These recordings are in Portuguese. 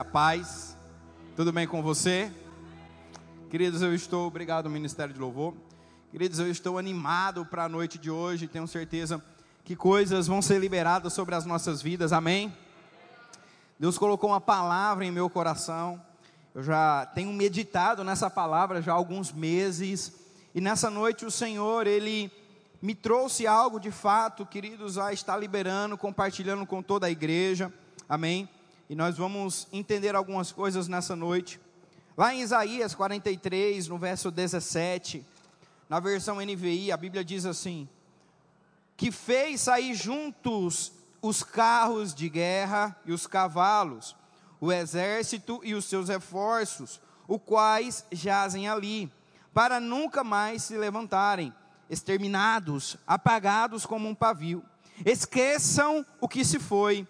A paz, tudo bem com você? Queridos, obrigado ao Ministério de Louvor. Queridos, eu estou animado para a noite de hoje, tenho certeza que coisas vão ser liberadas sobre as nossas vidas, amém? Deus colocou uma palavra em meu coração, eu já tenho meditado nessa palavra já há alguns meses, e nessa noite o Senhor, Ele me trouxe algo de fato, queridos, a estar liberando, compartilhando com toda a igreja, amém? E nós vamos entender algumas coisas nessa noite. Lá em Isaías 43, no verso 17, na versão NVI, a Bíblia diz assim: que fez sair juntos os carros de guerra e os cavalos, o exército e os seus reforços, os quais jazem ali, para nunca mais se levantarem, exterminados, apagados como um pavio. Esqueçam o que se foi.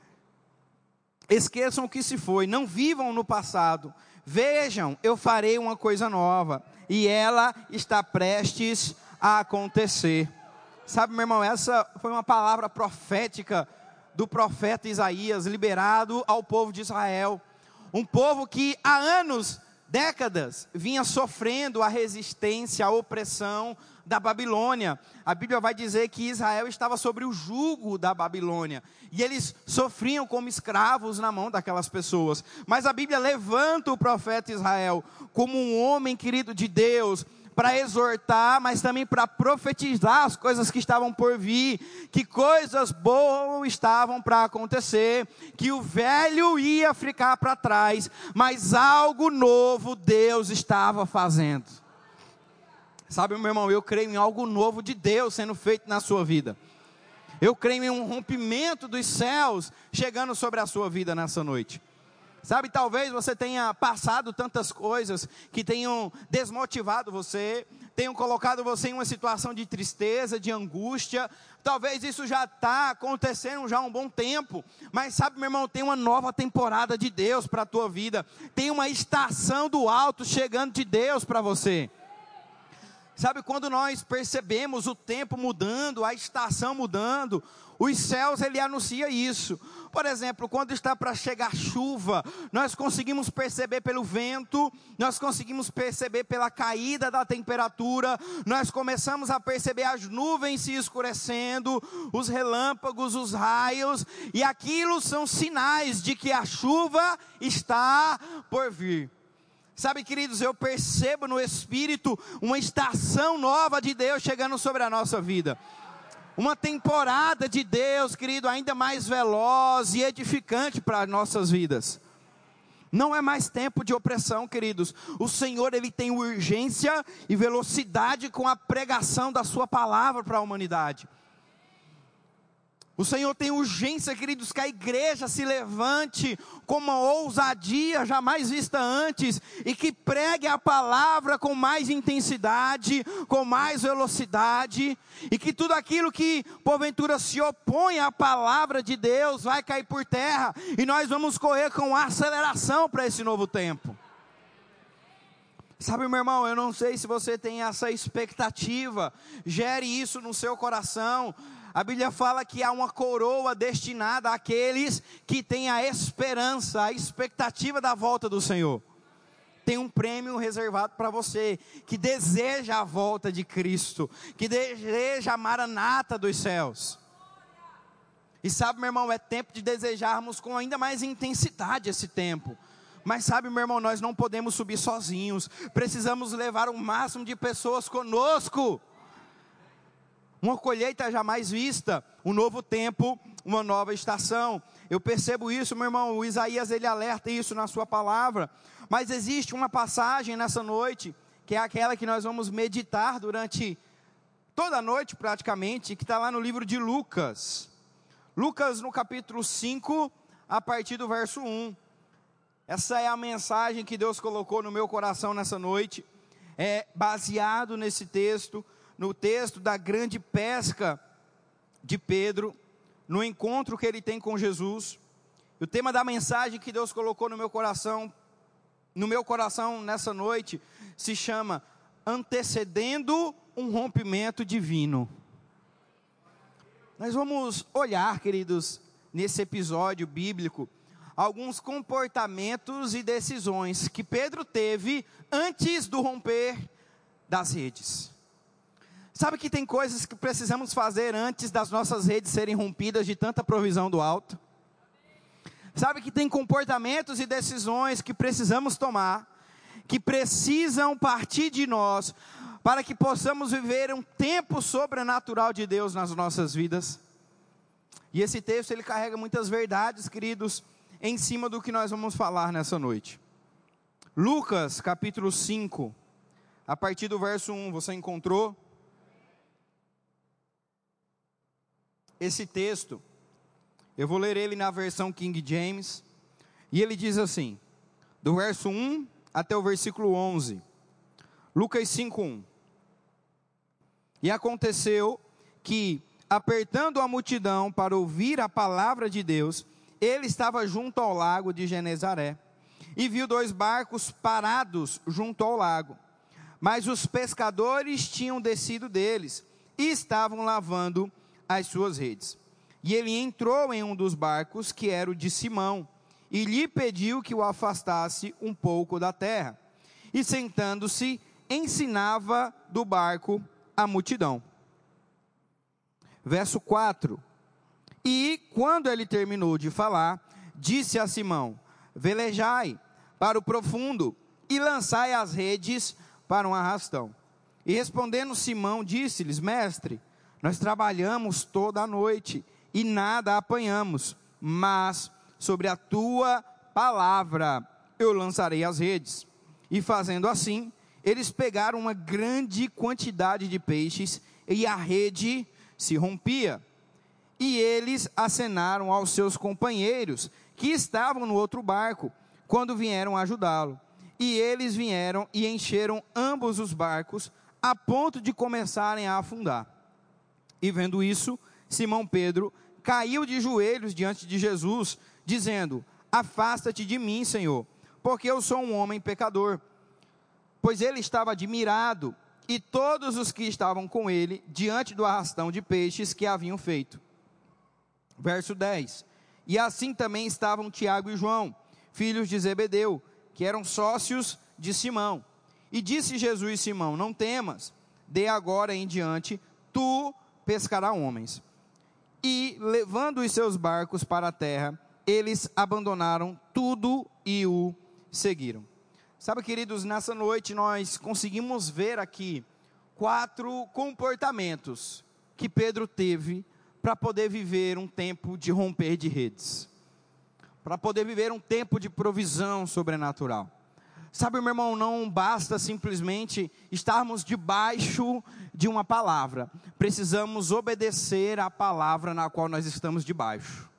Esqueçam o que se foi, não vivam no passado. Vejam, eu farei uma coisa nova, e ela está prestes a acontecer. Sabe, meu irmão, essa foi uma palavra profética do profeta Isaías, liberado ao povo de Israel. Um povo que há anos, décadas, vinha sofrendo a resistência, a opressão da Babilônia. A Bíblia vai dizer que Israel estava sobre o jugo da Babilônia, e eles sofriam como escravos na mão daquelas pessoas. Mas a Bíblia levanta o profeta Israel como um homem querido de Deus, para exortar, mas também para profetizar as coisas que estavam por vir, que coisas boas estavam para acontecer, que o velho ia ficar para trás, mas algo novo Deus estava fazendo. Sabe, meu irmão, eu creio em algo novo de Deus sendo feito na sua vida. Eu creio em um rompimento dos céus chegando sobre a sua vida nessa noite. Sabe, talvez você tenha passado tantas coisas que tenham desmotivado você, tenham colocado você em uma situação de tristeza, de angústia. Talvez isso já está acontecendo já há um bom tempo, mas sabe, meu irmão, tem uma nova temporada de Deus para a tua vida, tem uma estação do alto chegando de Deus para você. Sabe, quando nós percebemos o tempo mudando, a estação mudando, os céus, ele anuncia isso. Por exemplo, quando está para chegar chuva, nós conseguimos perceber pelo vento, nós conseguimos perceber pela caída da temperatura, nós começamos a perceber as nuvens se escurecendo, os relâmpagos, os raios, e aquilo são sinais de que a chuva está por vir. Sabe, queridos, eu percebo no Espírito uma estação nova de Deus chegando sobre a nossa vida. Uma temporada de Deus, querido, ainda mais veloz e edificante para as nossas vidas. Não é mais tempo de opressão, queridos. O Senhor, Ele tem urgência e velocidade com a pregação da sua palavra para a humanidade. O Senhor tem urgência, queridos, que a igreja se levante com uma ousadia jamais vista antes, e que pregue a palavra com mais intensidade, com mais velocidade, e que tudo aquilo que porventura se opõe à palavra de Deus vai cair por terra, e nós vamos correr com aceleração para esse novo tempo. Sabe, meu irmão, eu não sei se você tem essa expectativa, gere isso no seu coração. A Bíblia fala que há uma coroa destinada àqueles que têm a esperança, a expectativa da volta do Senhor. Tem um prêmio reservado para você, que deseja a volta de Cristo, que deseja a maranata dos céus. E sabe, meu irmão, é tempo de desejarmos com ainda mais intensidade esse tempo. Mas sabe, meu irmão, nós não podemos subir sozinhos, precisamos levar o máximo de pessoas conosco. Uma colheita jamais vista, um novo tempo, uma nova estação. Eu percebo isso, meu irmão, o Isaías, ele alerta isso na sua palavra. Mas existe uma passagem nessa noite, que é aquela que nós vamos meditar durante toda a noite praticamente, que está lá no livro de Lucas. Lucas no capítulo 5, a partir do verso 1. Essa é a mensagem que Deus colocou no meu coração nessa noite. É baseado nesse texto, no texto da grande pesca de Pedro, no encontro que ele tem com Jesus. O tema da mensagem que Deus colocou no meu coração nessa noite, se chama Antecedendo um Rompimento Divino. Nós vamos olhar, queridos, nesse episódio bíblico, alguns comportamentos e decisões que Pedro teve antes do romper das redes. Sabe que tem coisas que precisamos fazer antes das nossas redes serem rompidas de tanta provisão do alto? Sabe que tem comportamentos e decisões que precisamos tomar, que precisam partir de nós, para que possamos viver um tempo sobrenatural de Deus nas nossas vidas? E esse texto, ele carrega muitas verdades, queridos, em cima do que nós vamos falar nessa noite. Lucas, capítulo 5, a partir do verso 1, você encontrou? Esse texto, eu vou ler ele na versão King James, e ele diz assim, do verso 1 até o versículo 11, Lucas 5:1. E aconteceu que, apertando a multidão para ouvir a palavra de Deus, ele estava junto ao lago de Genezaré, e viu 2 barcos parados junto ao lago, mas os pescadores tinham descido deles, e estavam lavando as suas redes. E ele entrou em um dos barcos, que era o de Simão, e lhe pediu que o afastasse um pouco da terra. E sentando-se, ensinava do barco a multidão. Verso 4. E quando ele terminou de falar, disse a Simão: velejai para o profundo, e lançai as redes para um arrastão. E respondendo Simão, disse-lhes: mestre, nós trabalhamos toda a noite e nada apanhamos, mas sobre a tua palavra eu lançarei as redes. E fazendo assim, eles pegaram uma grande quantidade de peixes e a rede se rompia. E eles acenaram aos seus companheiros que estavam no outro barco, quando vieram ajudá-lo. E eles vieram e encheram ambos os barcos, a ponto de começarem a afundar. E vendo isso, Simão Pedro caiu de joelhos diante de Jesus, dizendo: afasta-te de mim, Senhor, porque eu sou um homem pecador. Pois ele estava admirado, e todos os que estavam com ele, diante do arrastão de peixes que haviam feito. Verso 10. E assim também estavam Tiago e João, filhos de Zebedeu, que eram sócios de Simão. E disse Jesus a Simão: não temas, de agora em diante, tu pescará homens. E levando os seus barcos para a terra, eles abandonaram tudo e o seguiram. Sabe, queridos, nessa noite nós conseguimos ver aqui 4 comportamentos que Pedro teve para poder viver um tempo de romper de redes, para poder viver um tempo de provisão sobrenatural. Sabe, meu irmão, não basta simplesmente estarmos debaixo de uma palavra, precisamos obedecer à palavra na qual nós estamos debaixo.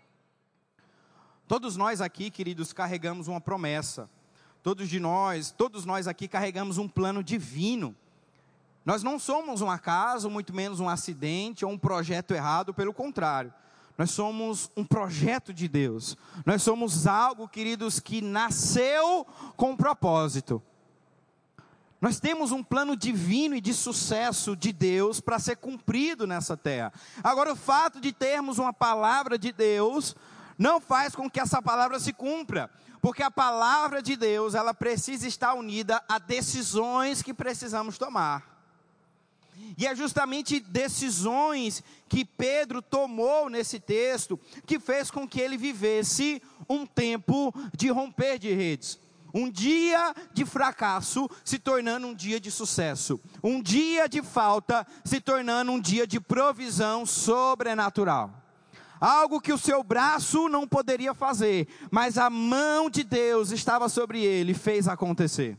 Todos nós aqui, queridos, carregamos uma promessa. Todos nós aqui carregamos um plano divino. Nós não somos um acaso, muito menos um acidente ou um projeto errado, pelo contrário. Nós somos um projeto de Deus. Nós somos algo, queridos, que nasceu com um propósito. Nós temos um plano divino e de sucesso de Deus para ser cumprido nessa terra. Agora, o fato de termos uma palavra de Deus não faz com que essa palavra se cumpra, porque a palavra de Deus, ela precisa estar unida a decisões que precisamos tomar. E é justamente decisões que Pedro tomou nesse texto, que fez com que ele vivesse um tempo de romper de redes. Um dia de fracasso se tornando um dia de sucesso. Um dia de falta se tornando um dia de provisão sobrenatural. Algo que o seu braço não poderia fazer, mas a mão de Deus estava sobre ele e fez acontecer.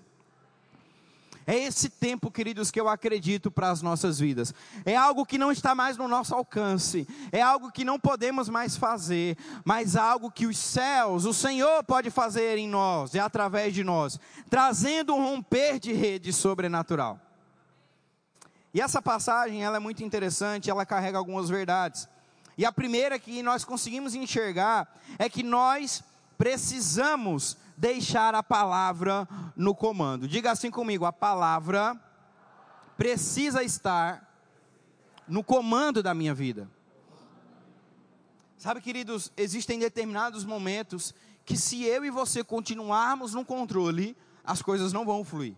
É esse tempo, queridos, que eu acredito para as nossas vidas. É algo que não está mais no nosso alcance. É algo que não podemos mais fazer. Mas algo que os céus, o Senhor pode fazer em nós e através de nós. Trazendo um romper de rede sobrenatural. E essa passagem, ela é muito interessante. Ela carrega algumas verdades. E a primeira que nós conseguimos enxergar é que nós precisamos deixar a palavra no comando. Diga assim comigo: a palavra precisa estar no comando da minha vida. Sabe, queridos, existem determinados momentos que se eu e você continuarmos no controle, as coisas não vão fluir.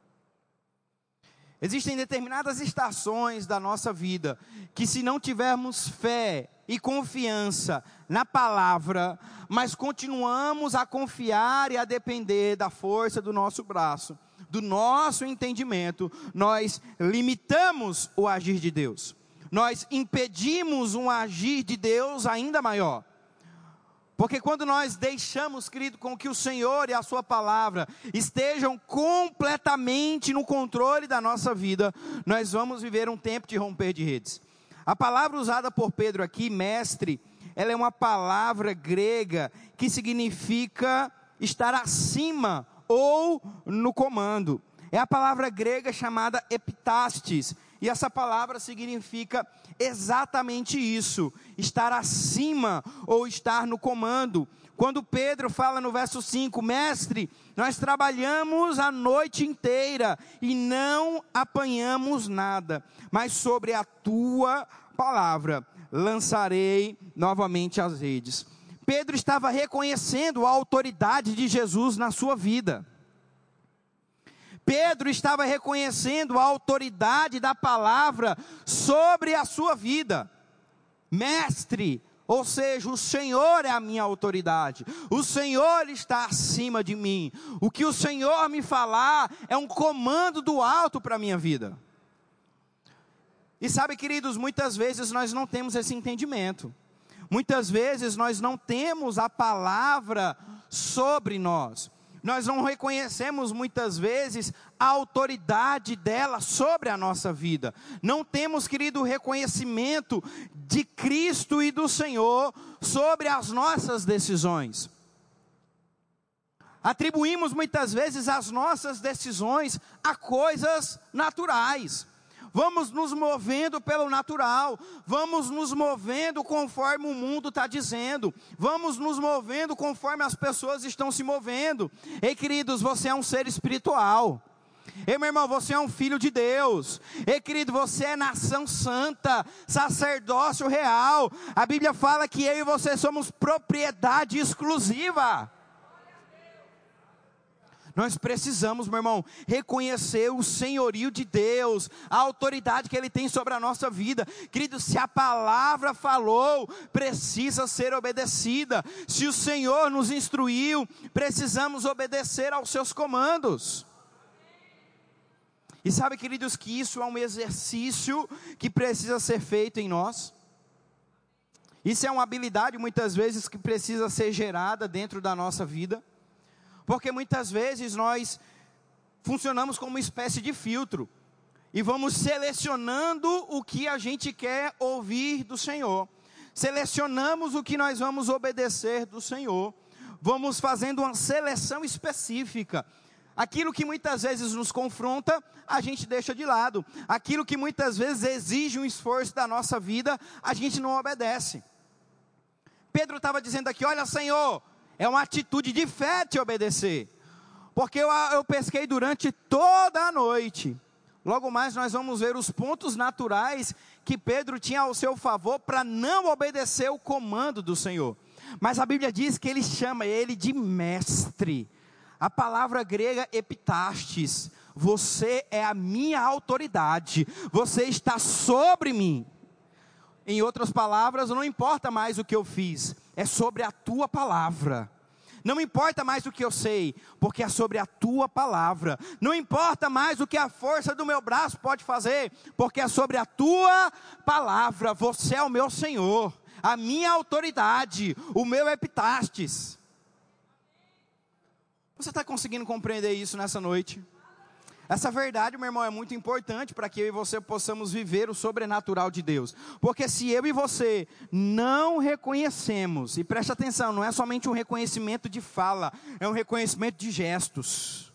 Existem determinadas estações da nossa vida que, se não tivermos fé e confiança na palavra, mas continuamos a confiar e a depender da força do nosso braço, do nosso entendimento, nós limitamos o agir de Deus. Nós impedimos um agir de Deus ainda maior. Porque quando nós deixamos, querido, com que o Senhor e a sua palavra estejam completamente no controle da nossa vida, nós vamos viver um tempo de romper de redes. A palavra usada por Pedro aqui, mestre, ela é uma palavra grega que significa estar acima ou no comando. É a palavra grega chamada epitastes. E essa palavra significa exatamente isso, estar acima ou estar no comando. Quando Pedro fala no verso 5, mestre, nós trabalhamos a noite inteira e não apanhamos nada, mas sobre a tua palavra lançarei novamente as redes. Pedro estava reconhecendo a autoridade de Jesus na sua vida. Pedro estava reconhecendo a autoridade da palavra sobre a sua vida. Mestre, ou seja, o Senhor é a minha autoridade. O Senhor está acima de mim. O que o Senhor me falar é um comando do alto para a minha vida. E sabe, queridos, muitas vezes nós não temos esse entendimento. Muitas vezes nós não temos a palavra sobre nós. Nós não reconhecemos muitas vezes a autoridade dela sobre a nossa vida. Não temos, querido, o reconhecimento de Cristo e do Senhor sobre as nossas decisões. Atribuímos muitas vezes as nossas decisões a coisas naturais. Vamos nos movendo pelo natural, vamos nos movendo conforme o mundo está dizendo, vamos nos movendo conforme as pessoas estão se movendo. Ei, queridos, você é um ser espiritual. Ei, meu irmão, você é um filho de Deus. Ei, querido, você é nação santa, sacerdócio real. A Bíblia fala que eu e você somos propriedade exclusiva. Nós precisamos, meu irmão, reconhecer o senhorio de Deus, a autoridade que Ele tem sobre a nossa vida. Querido, se a palavra falou, precisa ser obedecida. Se o Senhor nos instruiu, precisamos obedecer aos seus comandos. E sabe, queridos, que isso é um exercício que precisa ser feito em nós. Isso é uma habilidade, muitas vezes, que precisa ser gerada dentro da nossa vida. Porque muitas vezes nós funcionamos como uma espécie de filtro. E vamos selecionando o que a gente quer ouvir do Senhor. Selecionamos o que nós vamos obedecer do Senhor. Vamos fazendo uma seleção específica. Aquilo que muitas vezes nos confronta, a gente deixa de lado. Aquilo que muitas vezes exige um esforço da nossa vida, a gente não obedece. Pedro estava dizendo aqui, olha, Senhor, é uma atitude de fé te obedecer. Porque eu pesquei durante toda a noite. Logo mais nós vamos ver os pontos naturais que Pedro tinha ao seu favor para não obedecer o comando do Senhor. Mas a Bíblia diz que ele chama ele de mestre. A palavra grega epitastes. Você é a minha autoridade. Você está sobre mim. Em outras palavras, não importa mais o que eu fiz, é sobre a tua palavra. Não importa mais o que eu sei, porque é sobre a tua palavra. Não importa mais o que a força do meu braço pode fazer, porque é sobre a tua palavra. Você é o meu Senhor, a minha autoridade, o meu epitastes. Você está conseguindo compreender isso nessa noite? Essa verdade, meu irmão, é muito importante para que eu e você possamos viver o sobrenatural de Deus. Porque se eu e você não reconhecemos, e preste atenção, não é somente um reconhecimento de fala, é um reconhecimento de gestos.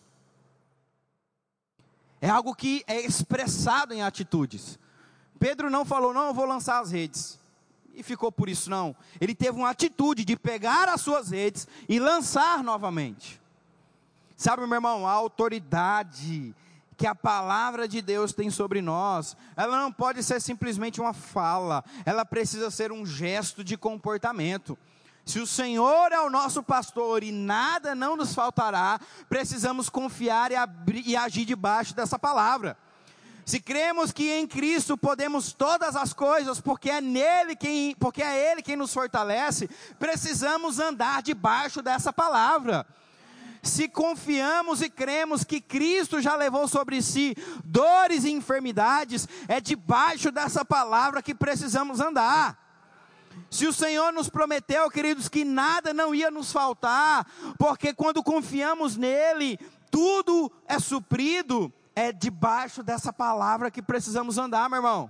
É algo que é expressado em atitudes. Pedro não falou, não, eu vou lançar as redes. E ficou por isso, não. Ele teve uma atitude de pegar as suas redes e lançar novamente. Sabe, meu irmão, a autoridade que a palavra de Deus tem sobre nós, ela não pode ser simplesmente uma fala, ela precisa ser um gesto de comportamento. Se o Senhor é o nosso pastor e nada não nos faltará, precisamos confiar e agir debaixo dessa palavra. Se cremos que em Cristo podemos todas as coisas, porque é Ele quem nos fortalece, precisamos andar debaixo dessa palavra. Se confiamos e cremos que Cristo já levou sobre si dores e enfermidades, é debaixo dessa palavra que precisamos andar. Se o Senhor nos prometeu, queridos, que nada não ia nos faltar, porque quando confiamos nele, tudo é suprido, é debaixo dessa palavra que precisamos andar, meu irmão.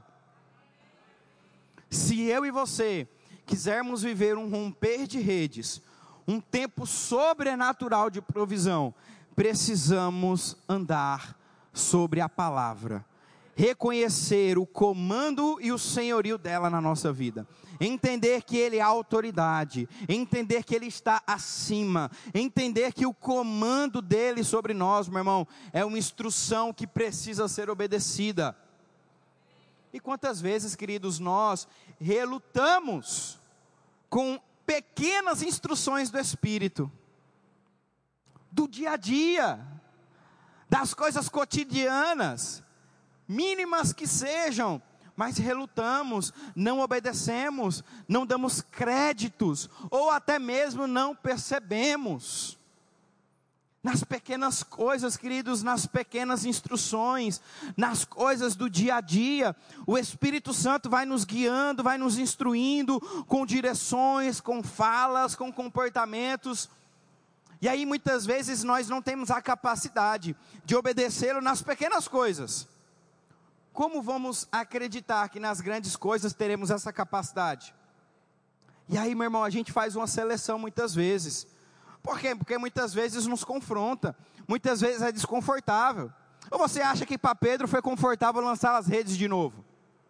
Se eu e você quisermos viver um romper de redes, um tempo sobrenatural de provisão, precisamos andar sobre a palavra, reconhecer o comando e o senhorio dela na nossa vida, entender que Ele é a autoridade, entender que Ele está acima, entender que o comando dEle sobre nós, meu irmão, é uma instrução que precisa ser obedecida. E quantas vezes, queridos, nós relutamos com pequenas instruções do Espírito, do dia a dia, das coisas cotidianas, mínimas que sejam, mas relutamos, não obedecemos, não damos créditos, ou até mesmo não percebemos. Nas pequenas coisas, queridos, nas pequenas instruções, nas coisas do dia a dia, o Espírito Santo vai nos guiando, vai nos instruindo, com direções, com falas, com comportamentos. E aí muitas vezes nós não temos a capacidade de obedecê-lo nas pequenas coisas. Como vamos acreditar que nas grandes coisas teremos essa capacidade? E aí, meu irmão, a gente faz uma seleção muitas vezes. Por quê? Porque muitas vezes nos confronta, muitas vezes é desconfortável. Ou você acha que para Pedro foi confortável lançar as redes de novo?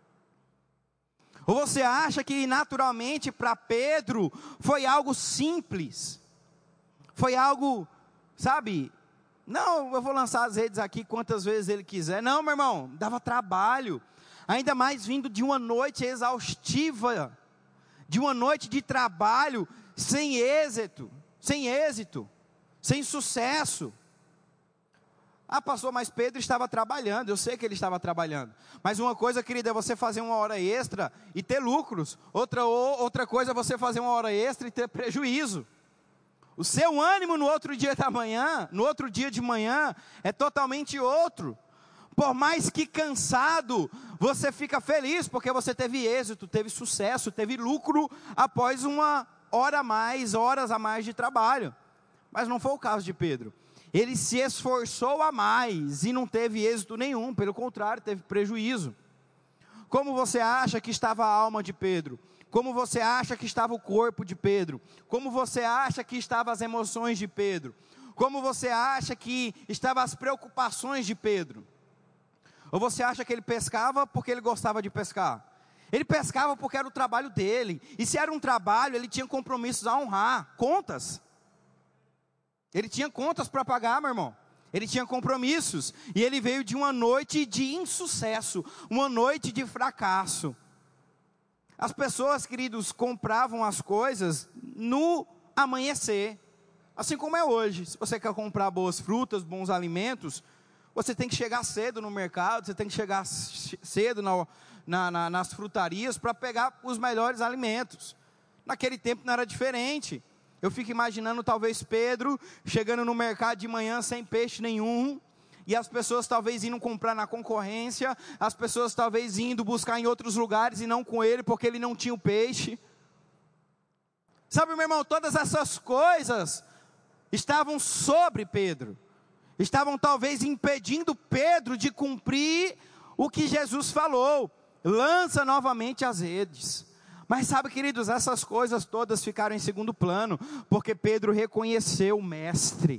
Ou você acha que naturalmente para Pedro foi algo simples? Foi algo, sabe... Não, eu vou lançar as redes aqui quantas vezes ele quiser. Não, meu irmão, dava trabalho. Ainda mais vindo de uma noite exaustiva, de uma noite de trabalho sem êxito, sem sucesso. Ah, pastor, mas Pedro estava trabalhando. Eu sei que ele estava trabalhando. Mas uma coisa, querida, é você fazer uma hora extra e ter lucros. Outra coisa é você fazer uma hora extra e ter prejuízo. O seu ânimo no outro dia de manhã, é totalmente outro. Por mais que cansado, você fica feliz, porque você teve êxito, teve sucesso, teve lucro, após uma hora a mais, horas a mais de trabalho. Mas não foi o caso de Pedro. Ele se esforçou a mais, e não teve êxito nenhum, pelo contrário, teve prejuízo. Como você acha que estava a alma de Pedro? Como você acha que estava o corpo de Pedro? Como você acha que estavam as emoções de Pedro? Como você acha que estavam as preocupações de Pedro? Ou você acha que ele pescava porque ele gostava de pescar? Ele pescava porque era o trabalho dele. E se era um trabalho, ele tinha compromissos a honrar, contas. Ele tinha contas para pagar, meu irmão. Ele tinha compromissos. E ele veio de uma noite de insucesso, uma noite de fracasso. As pessoas, queridos, compravam as coisas no amanhecer, assim como é hoje. Se você quer comprar boas frutas, bons alimentos, você tem que chegar cedo no mercado, você tem que chegar cedo nas frutarias para pegar os melhores alimentos. Naquele tempo não era diferente. Eu fico imaginando talvez Pedro chegando no mercado de manhã sem peixe nenhum, e as pessoas talvez indo comprar na concorrência, as pessoas talvez indo buscar em outros lugares e não com ele, porque ele não tinha o peixe. Sabe, meu irmão, todas essas coisas estavam sobre Pedro, estavam talvez impedindo Pedro de cumprir o que Jesus falou: lança novamente as redes. Mas sabe, queridos, essas coisas todas ficaram em segundo plano, porque Pedro reconheceu o mestre.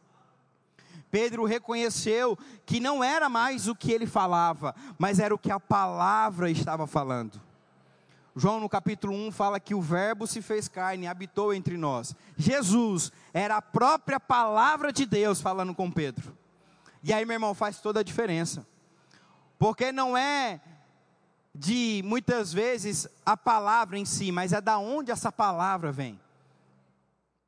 Pedro reconheceu que não era mais o que ele falava, mas era o que a palavra estava falando. João no capítulo 1 fala que o verbo se fez carne e habitou entre nós. Jesus era a própria palavra de Deus falando com Pedro. E aí, meu irmão, faz toda a diferença. Porque não é de muitas vezes a palavra em si, mas é da onde essa palavra vem.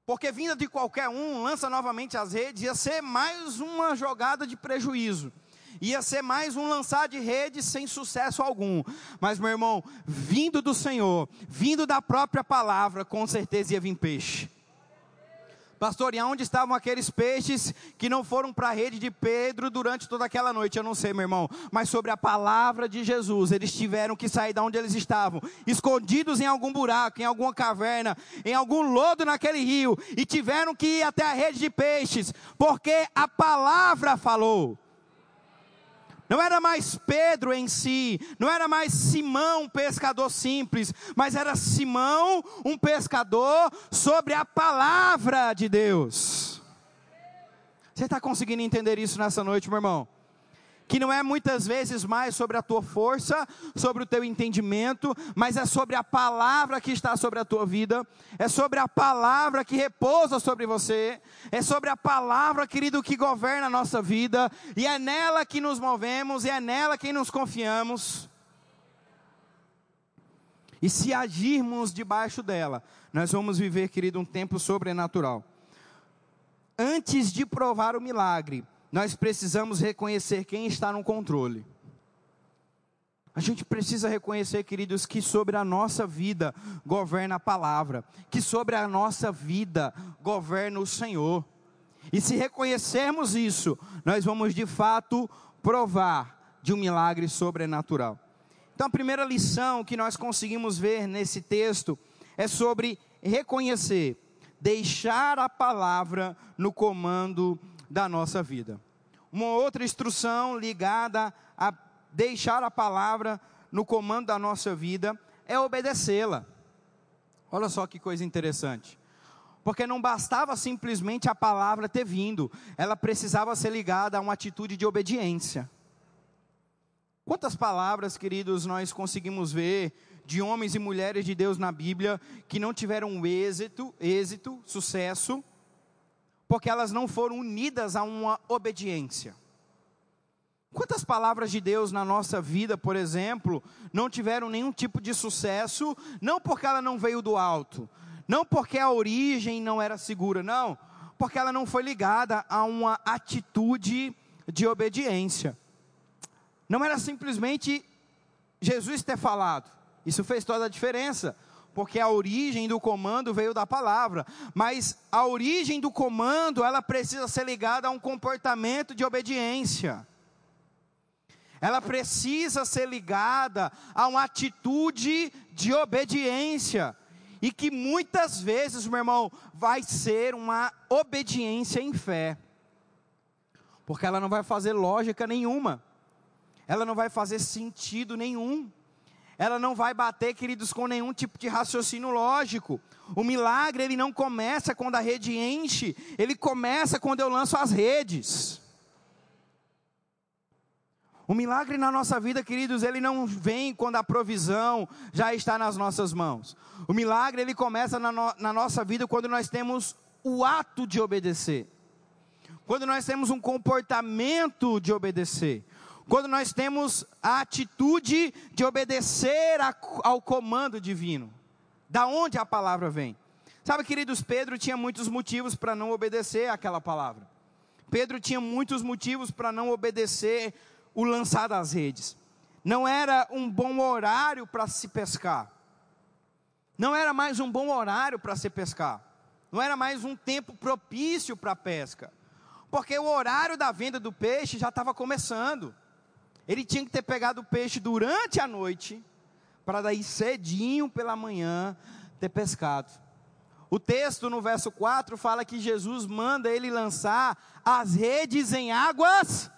Porque vinda de qualquer um, lança novamente as redes, ia ser mais uma jogada de prejuízo. Ia ser mais um lançar de redes sem sucesso algum. Mas, meu irmão, vindo do Senhor, vindo da própria palavra, com certeza ia vir peixe. Pastor, e onde estavam aqueles peixes que não foram para a rede de Pedro durante toda aquela noite? Eu não sei, meu irmão, mas sobre a palavra de Jesus, eles tiveram que sair de onde eles estavam, escondidos em algum buraco, em alguma caverna, em algum lodo naquele rio, e tiveram que ir até a rede de peixes, porque a palavra falou. Não era mais Pedro em si, não era mais Simão, um pescador simples, mas era Simão, um pescador sobre a palavra de Deus. Você está conseguindo entender isso nessa noite, meu irmão? Que não é muitas vezes mais sobre a tua força, sobre o teu entendimento, mas é sobre a palavra que está sobre a tua vida, é sobre a palavra que repousa sobre você, é sobre a palavra, querido, que governa a nossa vida, e é nela que nos movemos, e é nela que nos confiamos. E se agirmos debaixo dela, nós vamos viver, querido, um tempo sobrenatural. Antes de provar o milagre, nós precisamos reconhecer quem está no controle. A gente precisa reconhecer, queridos, que sobre a nossa vida governa a palavra, que sobre a nossa vida governa o Senhor. E se reconhecermos isso, nós vamos de fato provar de um milagre sobrenatural. Então a primeira lição que nós conseguimos ver nesse texto é sobre reconhecer, deixar a palavra no comando da nossa vida. Uma outra instrução ligada a deixar a palavra no comando da nossa vida é obedecê-la. Olha só que coisa interessante. Porque não bastava simplesmente a palavra ter vindo, ela precisava ser ligada a uma atitude de obediência. Quantas palavras, queridos, nós conseguimos ver de homens e mulheres de Deus na Bíblia que não tiveram êxito, sucesso, porque elas não foram unidas a uma obediência. Quantas palavras de Deus na nossa vida, por exemplo, não tiveram nenhum tipo de sucesso, não porque ela não veio do alto, não porque a origem não era segura, não, porque ela não foi ligada a uma atitude de obediência. Não era simplesmente Jesus ter falado, isso fez toda a diferença, porque a origem do comando veio da palavra, mas a origem do comando, ela precisa ser ligada a um comportamento de obediência. Ela precisa ser ligada a uma atitude de obediência, e que muitas vezes, meu irmão, vai ser uma obediência em fé, porque ela não vai fazer lógica nenhuma, ela não vai fazer sentido nenhum, ela não vai bater, queridos, com nenhum tipo de raciocínio lógico. O milagre, ele não começa quando a rede enche, ele começa quando eu lanço as redes. O milagre na nossa vida, queridos, ele não vem quando a provisão já está nas nossas mãos. O milagre, ele começa na nossa vida quando nós temos o ato de obedecer. Quando nós temos um comportamento de obedecer. Quando nós temos a atitude de obedecer ao comando divino. Da onde a palavra vem. Sabe, queridos, Pedro tinha muitos motivos para não obedecer àquela palavra. Pedro tinha muitos motivos para não obedecer o lançar das redes. Não era um bom horário para se pescar. Não era mais um bom horário para se pescar. Não era mais um tempo propício para a pesca. Porque o horário da venda do peixe já estava começando. Ele tinha que ter pegado o peixe durante a noite, para daí cedinho pela manhã ter pescado. O texto no verso 4 fala que Jesus manda ele lançar as redes em águas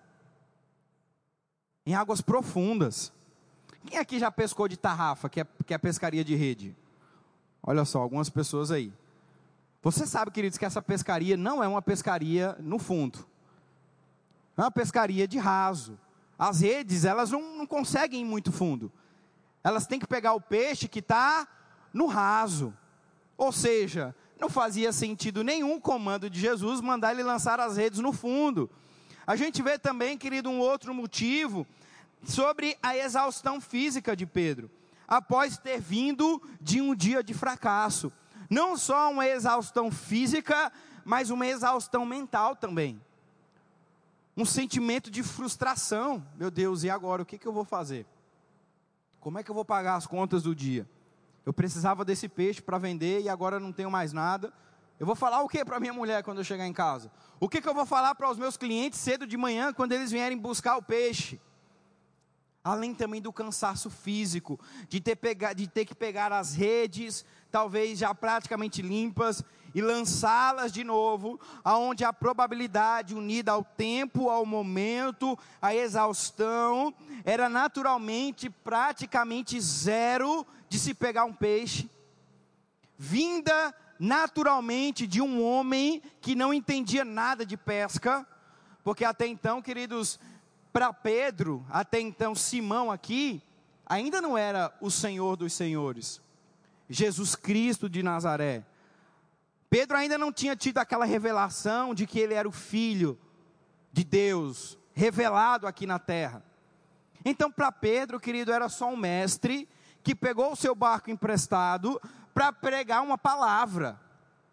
profundas. Quem aqui já pescou de tarrafa, que é pescaria de rede? Olha só, algumas pessoas aí. Você sabe, queridos, que essa pescaria não é uma pescaria no fundo. É uma pescaria de raso. As redes, elas não conseguem ir muito fundo. Elas têm que pegar o peixe que está no raso. Ou seja, não fazia sentido nenhum o comando de Jesus mandar ele lançar as redes no fundo. A gente vê também, querido, um outro motivo sobre a exaustão física de Pedro. Após ter vindo de um dia de fracasso. Não só uma exaustão física, mas uma exaustão mental também. Um sentimento de frustração. Meu Deus, e agora? O que eu vou fazer? Como é que eu vou pagar as contas do dia? Eu precisava desse peixe para vender e agora não tenho mais nada. Eu vou falar o que para minha mulher quando eu chegar em casa? O que eu vou falar para os meus clientes cedo de manhã quando eles vierem buscar o peixe? Além também do cansaço físico, de ter que pegar as redes, talvez já praticamente limpas, e lançá-las de novo, aonde a probabilidade unida ao tempo, ao momento, à exaustão, era naturalmente praticamente zero de se pegar um peixe, vinda naturalmente de um homem que não entendia nada de pesca, porque até então, queridos, para Pedro, até então Simão aqui, ainda não era o Senhor dos senhores, Jesus Cristo de Nazaré. Pedro ainda não tinha tido aquela revelação de que ele era o Filho de Deus, revelado aqui na terra. Então para Pedro, querido, era só um mestre, que pegou o seu barco emprestado, para pregar uma palavra.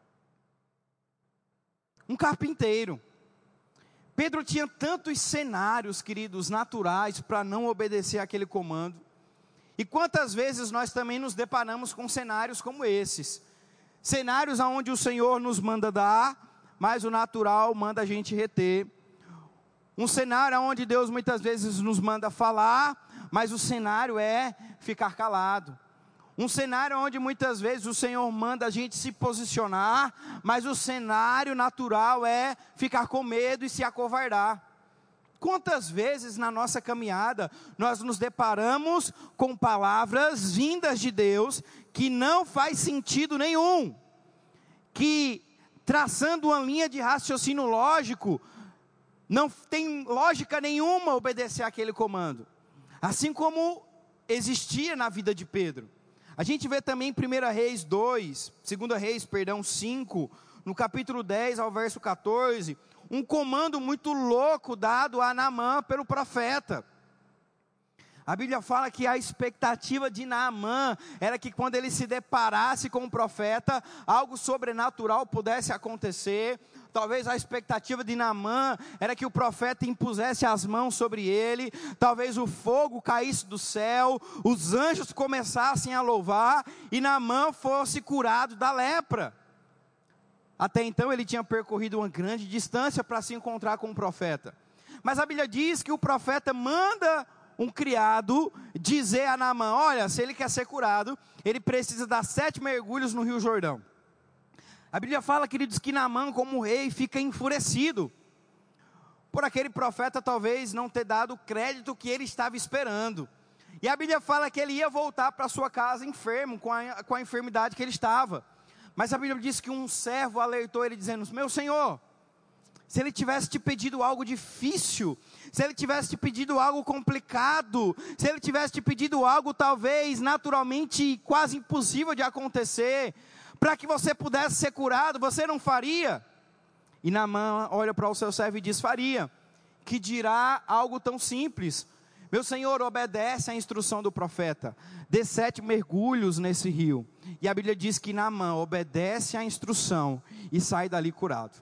Um carpinteiro. Pedro tinha tantos cenários, queridos, naturais, para não obedecer àquele comando. E quantas vezes nós também nos deparamos com cenários como esses. Cenários onde o Senhor nos manda dar, mas o natural manda a gente reter. Um cenário onde Deus muitas vezes nos manda falar, mas o cenário é ficar calado. Um cenário onde muitas vezes o Senhor manda a gente se posicionar, mas o cenário natural é ficar com medo e se acovardar. Quantas vezes na nossa caminhada nós nos deparamos com palavras vindas de Deus que não faz sentido nenhum, que traçando uma linha de raciocínio lógico, não tem lógica nenhuma obedecer àquele comando, assim como existia na vida de Pedro. A gente vê também em 2 Reis 5, no capítulo 10 ao verso 14, um comando muito louco dado a Naamã pelo profeta. A Bíblia fala que a expectativa de Naamã era que quando ele se deparasse com o profeta, algo sobrenatural pudesse acontecer. Talvez a expectativa de Naamã era que o profeta impusesse as mãos sobre ele, talvez o fogo caísse do céu, os anjos começassem a louvar e Naamã fosse curado da lepra. Até então ele tinha percorrido uma grande distância para se encontrar com o profeta. Mas a Bíblia diz que o profeta manda um criado dizer a Naamã: olha, se ele quer ser curado, ele precisa dar 7 mergulhos no Rio Jordão. A Bíblia fala, queridos, que Naamã, como rei, fica enfurecido por aquele profeta talvez não ter dado o crédito que ele estava esperando. E a Bíblia fala que ele ia voltar para sua casa enfermo, com a enfermidade que ele estava. Mas a Bíblia diz que um servo alertou ele dizendo: meu senhor, se ele tivesse te pedido algo difícil, se ele tivesse te pedido algo complicado, se ele tivesse te pedido algo talvez naturalmente quase impossível de acontecer, para que você pudesse ser curado, você não faria? E Naamã olha para o seu servo e diz: faria. Que dirá algo tão simples? Meu senhor, obedece à instrução do profeta, dê 7 mergulhos nesse rio. E a Bíblia diz que Naamã obedece à instrução e sai dali curado.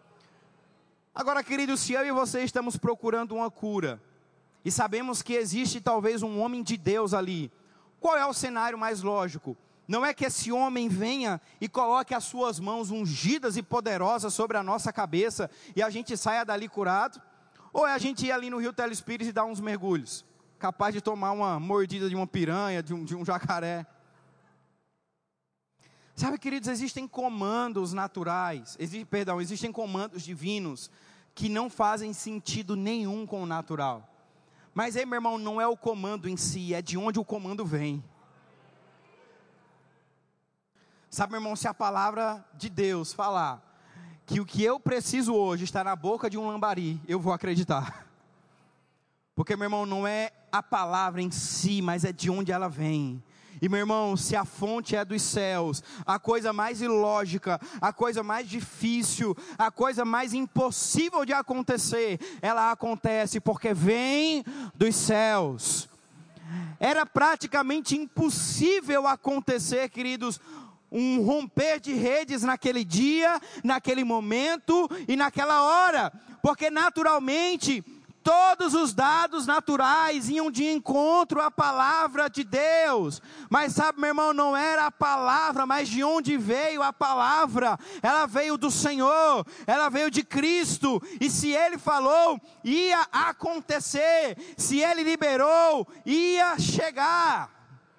Agora, queridos, se eu e você estamos procurando uma cura, e sabemos que existe talvez um homem de Deus ali, qual é o cenário mais lógico? Não é que esse homem venha e coloque as suas mãos ungidas e poderosas sobre a nossa cabeça, e a gente saia dali curado? Ou é a gente ir ali no Rio Telespires e dar uns mergulhos, capaz de tomar uma mordida de uma piranha, de um jacaré? Sabe, queridos, existem comandos naturais, existem comandos divinos, que não fazem sentido nenhum com o natural. Mas aí, meu irmão, não é o comando em si, é de onde o comando vem. Sabe, meu irmão, se a palavra de Deus falar que o que eu preciso hoje está na boca de um lambari, eu vou acreditar. Porque, meu irmão, não é a palavra em si, mas é de onde ela vem. E, meu irmão, se a fonte é dos céus, a coisa mais ilógica, a coisa mais difícil, a coisa mais impossível de acontecer, ela acontece porque vem dos céus. Era praticamente impossível acontecer, queridos, um romper de redes naquele dia, naquele momento e naquela hora, porque naturalmente todos os dados naturais iam de encontro à palavra de Deus. Mas sabe, meu irmão, não era a palavra, mas de onde veio a palavra? Ela veio do Senhor, ela veio de Cristo. E se Ele falou, ia acontecer. Se Ele liberou, ia chegar.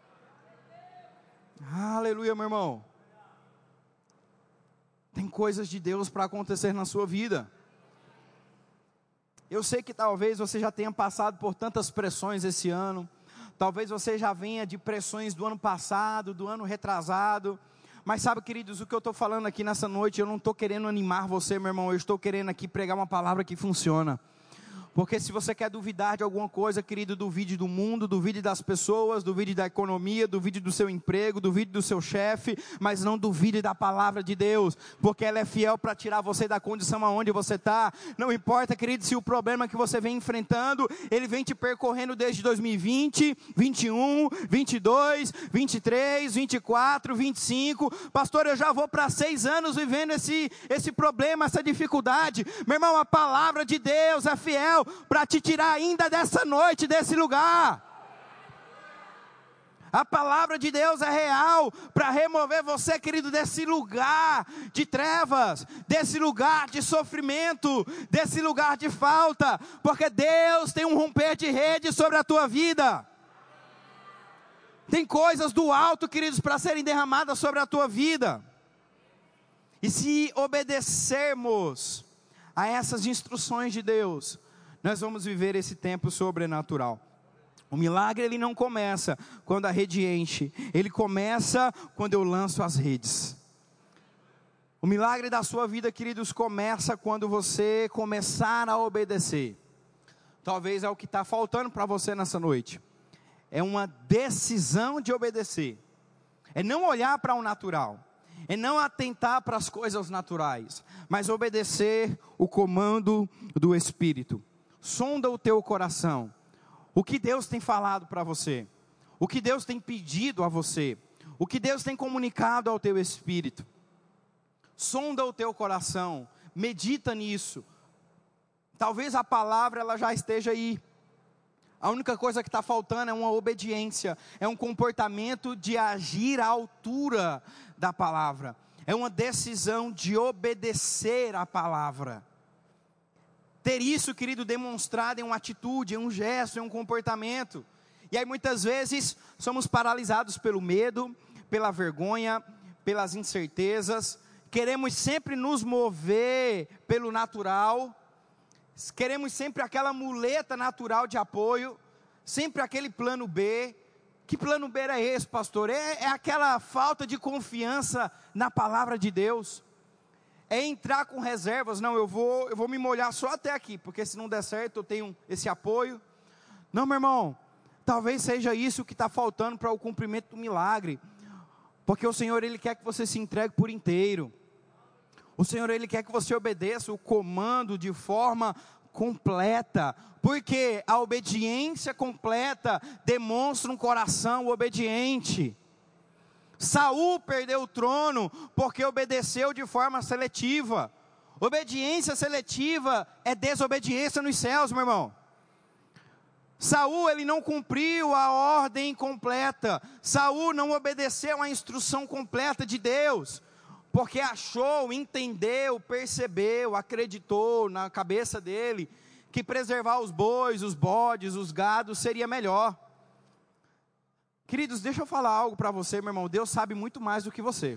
Aleluia, meu irmão. Tem coisas de Deus para acontecer na sua vida. Eu sei que talvez você já tenha passado por tantas pressões esse ano. Talvez você já venha de pressões do ano passado, do ano retrasado. Mas sabe, queridos, o que eu estou falando aqui nessa noite, eu não estou querendo animar você, meu irmão. Eu estou querendo aqui pregar uma palavra que funciona. Porque se você quer duvidar de alguma coisa, querido, duvide do mundo, duvide das pessoas, duvide da economia, duvide do seu emprego, duvide do seu chefe, mas não duvide da palavra de Deus, porque ela é fiel para tirar você da condição aonde você está. Não importa, querido, se o problema que você vem enfrentando, ele vem te percorrendo desde 2020, 21, 22, 23, 24, 25, pastor, eu já vou para 6 anos vivendo esse problema, essa dificuldade. Meu irmão, a palavra de Deus é fiel para te tirar ainda dessa noite, desse lugar. A palavra de Deus é real para remover você, querido, desse lugar de trevas, desse lugar de sofrimento, desse lugar de falta, porque Deus tem um romper de rede sobre a tua vida. Tem coisas do alto, queridos, para serem derramadas sobre a tua vida. E se obedecermos a essas instruções de Deus, nós vamos viver esse tempo sobrenatural. O milagre, ele não começa quando a rede enche, ele começa quando eu lanço as redes. O milagre da sua vida, queridos, começa quando você começar a obedecer. Talvez é o que está faltando para você nessa noite. É uma decisão de obedecer. É não olhar para o natural. É não atentar para as coisas naturais, mas obedecer o comando do Espírito. Sonda o teu coração. O que Deus tem falado para você? O que Deus tem pedido a você? O que Deus tem comunicado ao teu espírito? Sonda o teu coração. Medita nisso. Talvez a palavra ela já esteja aí. A única coisa que está faltando é uma obediência. É um comportamento de agir à altura da palavra. É uma decisão de obedecer à palavra. Ter isso, querido, demonstrado em uma atitude, em um gesto, em um comportamento. E aí muitas vezes somos paralisados pelo medo, pela vergonha, pelas incertezas. Queremos sempre nos mover pelo natural. Queremos sempre aquela muleta natural de apoio. Sempre aquele plano B. Que plano B é esse, pastor? É aquela falta de confiança na palavra de Deus. É entrar com reservas. Não, eu vou me molhar só até aqui, porque se não der certo eu tenho esse apoio. Não, meu irmão, talvez seja isso que está faltando para o cumprimento do milagre, porque o Senhor, Ele quer que você se entregue por inteiro. O Senhor, Ele quer que você obedeça o comando de forma completa, porque a obediência completa demonstra um coração obediente. Saul perdeu o trono porque obedeceu de forma seletiva. Obediência seletiva é desobediência nos céus, meu irmão. Saul, ele não cumpriu a ordem completa. Saul não obedeceu a instrução completa de Deus, porque achou, entendeu, percebeu, acreditou na cabeça dele que preservar os bois, os bodes, os gados seria melhor. Queridos, deixa eu falar algo para você, meu irmão. Deus sabe muito mais do que você.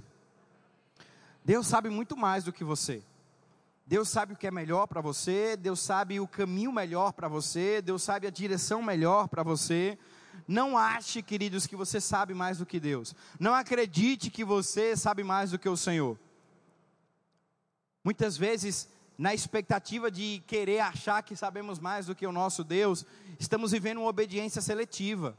Deus sabe muito mais do que você. Deus sabe o que é melhor para você. Deus sabe o caminho melhor para você. Deus sabe a direção melhor para você. Não ache, queridos, que você sabe mais do que Deus. Não acredite que você sabe mais do que o Senhor. Muitas vezes, na expectativa de querer achar que sabemos mais do que o nosso Deus, estamos vivendo uma obediência seletiva.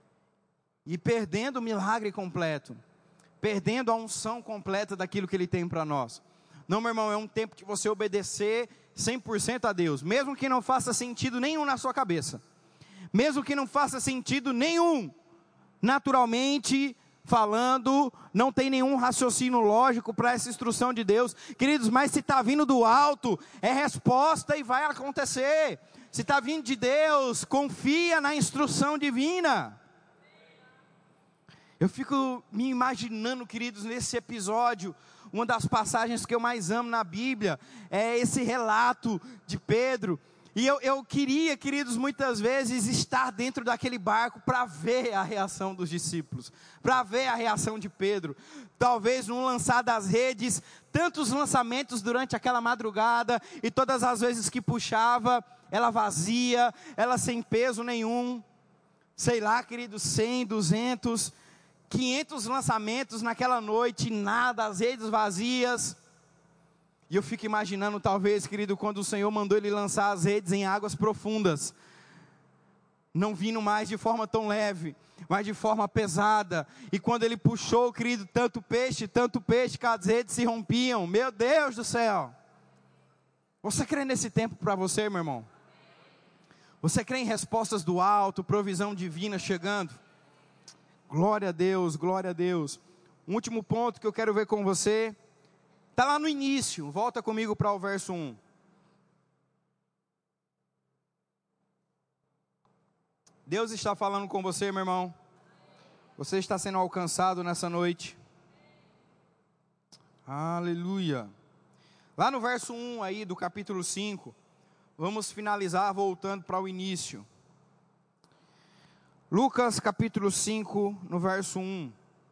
E perdendo o milagre completo, perdendo a unção completa daquilo que Ele tem para nós. Não, meu irmão, é um tempo de você obedecer 100% a Deus, mesmo que não faça sentido nenhum na sua cabeça, mesmo que não faça sentido nenhum naturalmente falando, não tem nenhum raciocínio lógico para essa instrução de Deus. Queridos, mas se está vindo do alto, é resposta e vai acontecer. Se está vindo de Deus, confia na instrução divina. Eu fico me imaginando, queridos, nesse episódio, uma das passagens que eu mais amo na Bíblia, é esse relato de Pedro. E eu queria, queridos, muitas vezes estar dentro daquele barco para ver a reação dos discípulos, para ver a reação de Pedro. Talvez num lançar das redes, tantos lançamentos durante aquela madrugada, e todas as vezes que puxava, ela vazia, ela sem peso nenhum. Sei lá, queridos, 100, 200, 500 lançamentos naquela noite, nada, as redes vazias. E eu fico imaginando, talvez, querido, quando o Senhor mandou ele lançar as redes em águas profundas, não vindo mais de forma tão leve, mas de forma pesada. E quando ele puxou, querido, tanto peixe, que as redes se rompiam. Meu Deus do céu! Você crê nesse tempo para você, meu irmão? Você crê em respostas do alto, provisão divina chegando? Glória a Deus, glória a Deus. Um último ponto que eu quero ver com você, está lá no início, volta comigo para o verso 1. Deus está falando com você, meu irmão. Você está sendo alcançado nessa noite. Aleluia. Lá no verso 1 aí do capítulo 5, vamos finalizar voltando para o início. Lucas capítulo 5, no verso 1.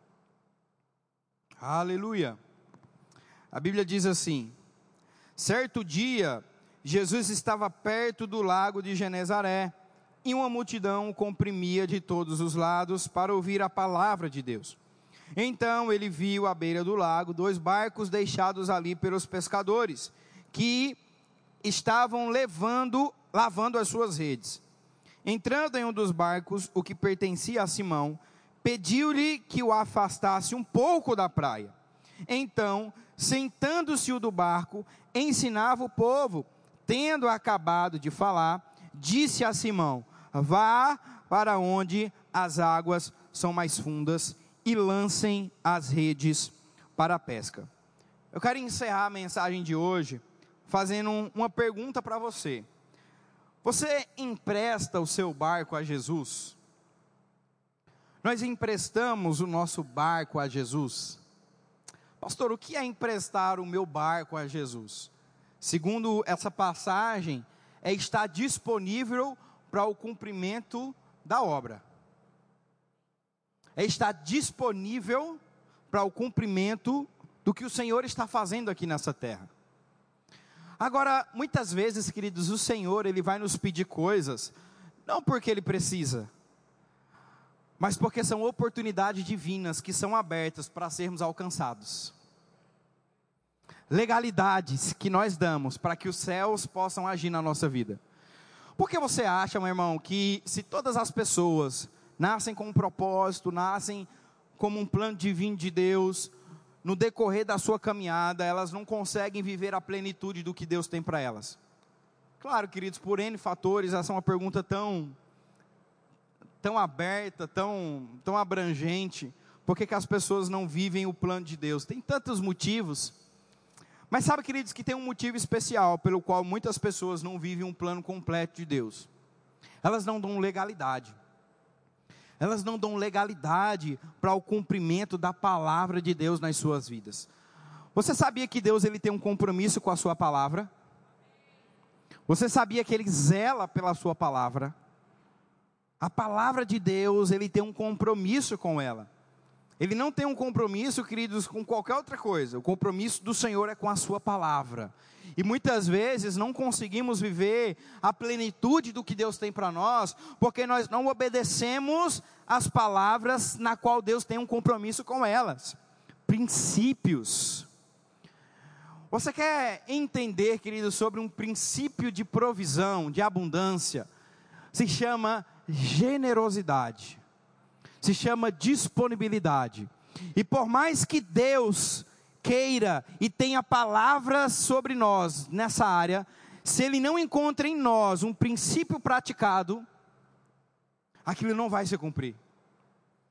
Aleluia. A Bíblia diz assim: certo dia, Jesus estava perto do lago de Genezaré, e uma multidão o comprimia de todos os lados para ouvir a palavra de Deus. Então ele viu à beira do lago 2 barcos deixados ali pelos pescadores, que estavam lavando as suas redes. Entrando em um dos barcos, o que pertencia a Simão, pediu-lhe que o afastasse um pouco da praia. Então, sentando-se o do barco, ensinava o povo. Tendo acabado de falar, disse a Simão: vá para onde as águas são mais fundas e lancem as redes para a pesca. Eu quero encerrar a mensagem de hoje fazendo uma pergunta para você. Você empresta o seu barco a Jesus? Nós emprestamos o nosso barco a Jesus? Pastor, o que é emprestar o meu barco a Jesus? Segundo essa passagem, é estar disponível para o cumprimento da obra. É estar disponível para o cumprimento do que o Senhor está fazendo aqui nessa terra. Agora, muitas vezes, queridos, o Senhor, Ele vai nos pedir coisas, não porque Ele precisa, mas porque são oportunidades divinas que são abertas para sermos alcançados. Legalidades que nós damos para que os céus possam agir na nossa vida. Por que você acha, meu irmão, que se todas as pessoas nascem com um propósito, nascem como um plano divino de Deus, no decorrer da sua caminhada, elas não conseguem viver a plenitude do que Deus tem para elas? Claro, queridos, por N fatores, essa é uma pergunta tão aberta, tão abrangente. Por que as pessoas não vivem o plano de Deus? Tem tantos motivos. Mas sabe, queridos, que tem um motivo especial pelo qual muitas pessoas não vivem um plano completo de Deus. Elas não dão legalidade. Elas não dão legalidade para o cumprimento da palavra de Deus nas suas vidas. Você sabia que Deus, Ele tem um compromisso com a sua palavra? Você sabia que Ele zela pela sua palavra? A palavra de Deus, Ele tem um compromisso com ela. Ele não tem um compromisso, queridos, com qualquer outra coisa. O compromisso do Senhor é com a sua palavra. E muitas vezes não conseguimos viver a plenitude do que Deus tem para nós, porque nós não obedecemos as palavras na qual Deus tem um compromisso com elas. Princípios. Você quer entender, querido, sobre um princípio de provisão, de abundância? Se chama generosidade. Se chama disponibilidade. E por mais que Deus queira e tenha palavras sobre nós nessa área, se Ele não encontra em nós um princípio praticado, aquilo não vai se cumprir.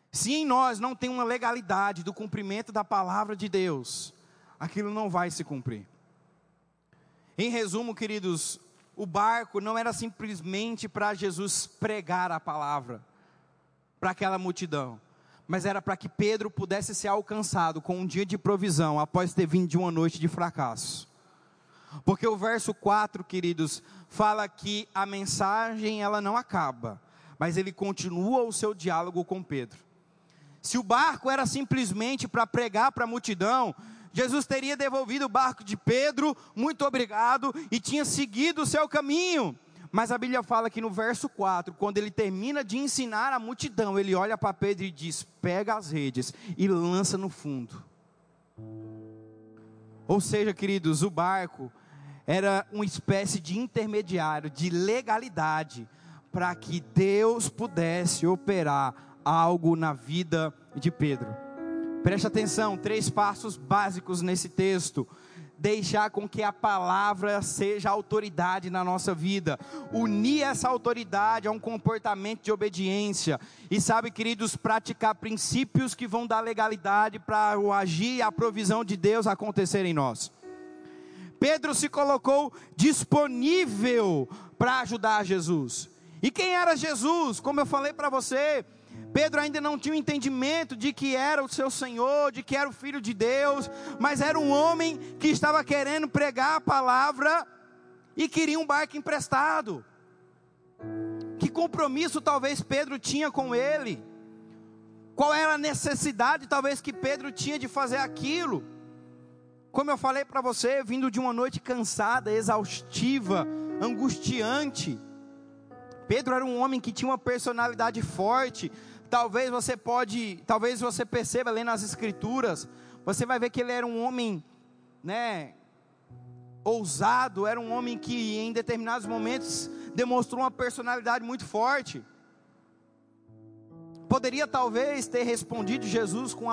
Se em nós não tem uma legalidade do cumprimento da palavra de Deus, aquilo não vai se cumprir. Em resumo, queridos, o barco não era simplesmente para Jesus pregar a palavra para aquela multidão, mas era para que Pedro pudesse ser alcançado com um dia de provisão após ter vindo de uma noite de fracasso. Porque o verso 4, queridos, fala que a mensagem ela não acaba, mas ele continua o seu diálogo com Pedro. Se o barco era simplesmente para pregar para a multidão, Jesus teria devolvido o barco de Pedro, muito obrigado, e tinha seguido o seu caminho. Mas a Bíblia fala que no verso 4, quando ele termina de ensinar a multidão, ele olha para Pedro e diz: pega as redes e lança no fundo. Ou seja, queridos, o barco era uma espécie de intermediário, de legalidade, para que Deus pudesse operar algo na vida de Pedro. Preste atenção, 3 passos básicos nesse texto. Deixar com que a palavra seja autoridade na nossa vida, unir essa autoridade a um comportamento de obediência, e sabe, queridos, praticar princípios que vão dar legalidade para o agir e a provisão de Deus acontecer em nós. Pedro se colocou disponível para ajudar Jesus. E quem era Jesus? Como eu falei para você, Pedro ainda não tinha o entendimento de que era o seu Senhor, de que era o Filho de Deus, mas era um homem que estava querendo pregar a palavra e queria um barco emprestado. Que compromisso talvez Pedro tinha com ele? Qual era a necessidade talvez que Pedro tinha de fazer aquilo? Como eu falei para você, vindo de uma noite cansada, exaustiva, angustiante, Pedro era um homem que tinha uma personalidade forte. Talvez você perceba lendo as escrituras, você vai ver que ele era um homem, ousado, era um homem que em determinados momentos demonstrou uma personalidade muito forte. Poderia talvez ter respondido a Jesus com